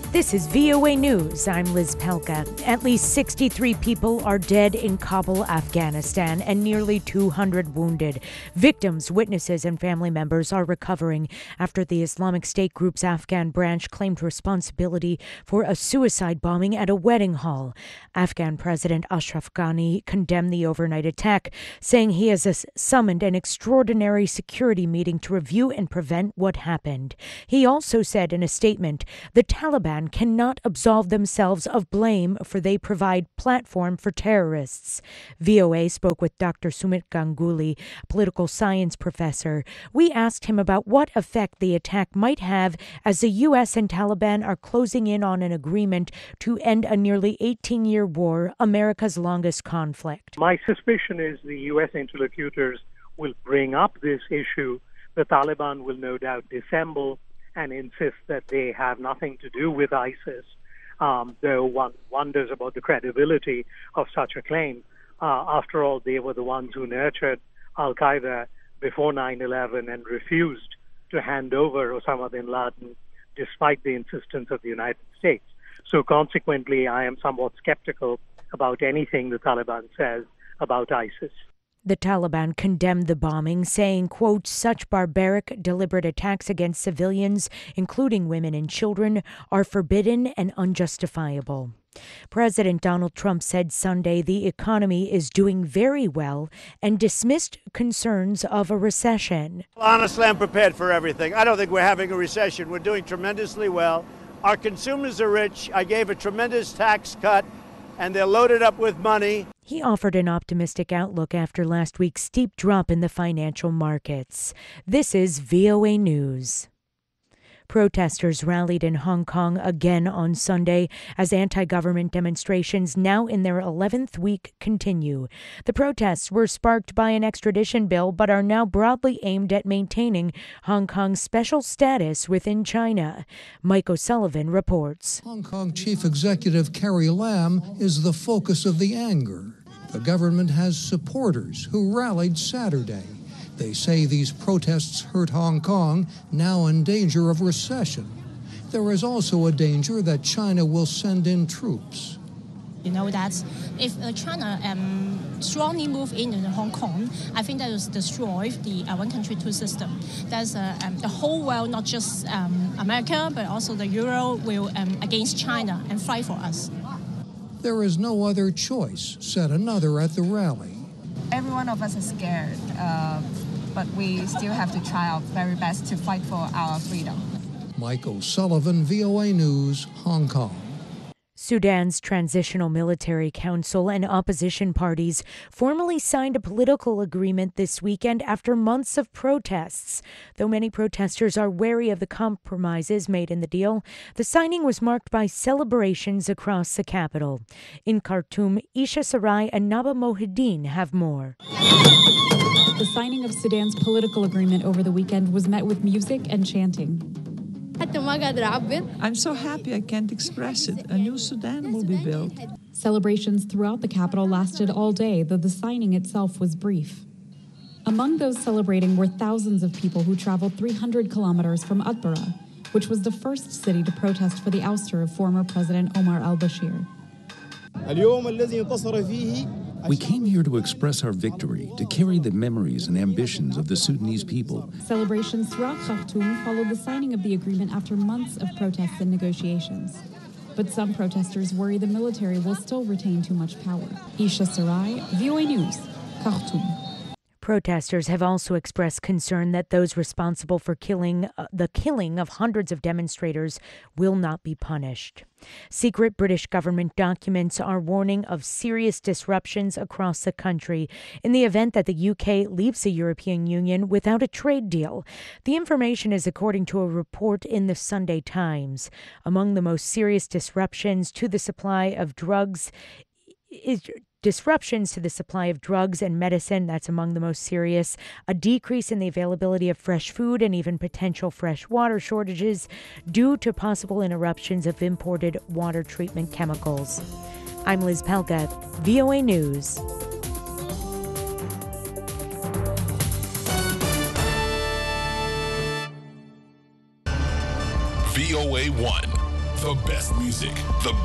This is VOA News. I'm Liz Pelka. At least 63 people are dead in Kabul, Afghanistan, and nearly 200 wounded. Victims, witnesses, and family members are recovering after the Islamic State group's Afghan branch claimed responsibility for a suicide bombing at a wedding hall. Afghan President Ashraf Ghani condemned the overnight attack, saying he has summoned an extraordinary security meeting to review and prevent what happened. He also said in a statement, the Taliban cannot absolve themselves of blame for they provide platform for terrorists. VOA spoke with Dr. Sumit Ganguly, political science professor. We asked him about what effect the attack might have as the U.S. and Taliban are closing in on an agreement to end a nearly 18-year war, America's longest conflict. My suspicion is the U.S. interlocutors will bring up this issue. The Taliban will no doubt dissemble and insist that they have nothing to do with ISIS, though one wonders about the credibility of such a claim. After all, they were the ones who nurtured al-Qaeda before 9/11 and refused to hand over Osama bin Laden despite the insistence of the United States. So consequently, I am somewhat skeptical about anything the Taliban says about ISIS. The Taliban condemned the bombing, saying, quote, such barbaric, deliberate attacks against civilians, including women and children, are forbidden and unjustifiable. President Donald Trump said Sunday the economy is doing very well and dismissed concerns of a recession. Honestly, I'm prepared for everything. I don't think we're having a recession. We're doing tremendously well. Our consumers are rich. I gave a tremendous tax cut, and they're loaded up with money. He offered an optimistic outlook after last week's steep drop in the financial markets. This is VOA News. Protesters rallied in Hong Kong again on Sunday as anti-government demonstrations now in their 11th week continue. The protests were sparked by an extradition bill but are now broadly aimed at maintaining Hong Kong's special status within China. Mike O'Sullivan reports. Hong Kong Chief Executive Carrie Lam is the focus of the anger. The government has supporters who rallied Saturday. They say these protests hurt Hong Kong, now in danger of recession. There is also a danger that China will send in troops. You know that if China strongly move into Hong Kong, I think that will destroy the one country, two system. That's the whole world, not just America, but also the Euro will against China and fight for us. There is no other choice, said another at the rally. Every one of us is scared, but we still have to try our very best to fight for our freedom. Mike O'Sullivan, VOA News, Hong Kong. Sudan's Transitional Military Council and opposition parties formally signed a political agreement this weekend after months of protests. Though many protesters are wary of the compromises made in the deal, the signing was marked by celebrations across the capital. In Khartoum, Isha Sarai and Naba Mohideen have more. The signing of Sudan's political agreement over the weekend was met with music and chanting. I'm so happy I can't express it. A new Sudan will be built. Celebrations throughout the capital lasted all day, though the signing itself was brief. Among those celebrating were thousands of people who traveled 300 kilometers from Atbara, which was the first city to protest for the ouster of former President Omar al-Bashir. We came here to express our victory, to carry the memories and ambitions of the Sudanese people. Celebrations throughout Khartoum followed the signing of the agreement after months of protests and negotiations. But some protesters worry the military will still retain too much power. Isha Sarai, VOA News, Khartoum. Protesters have also expressed concern that those responsible for the killing of hundreds of demonstrators will not be punished. Secret British government documents are warning of serious disruptions across the country in the event that the UK leaves the European Union without a trade deal. The information is according to a report in the Sunday Times. Among the most serious disruptions to the supply of drugs and medicine, that's among the most serious. A decrease in the availability of fresh food and even potential fresh water shortages due to possible interruptions of imported water treatment chemicals. I'm Liz Pelka, VOA News. VOA1, The best music, the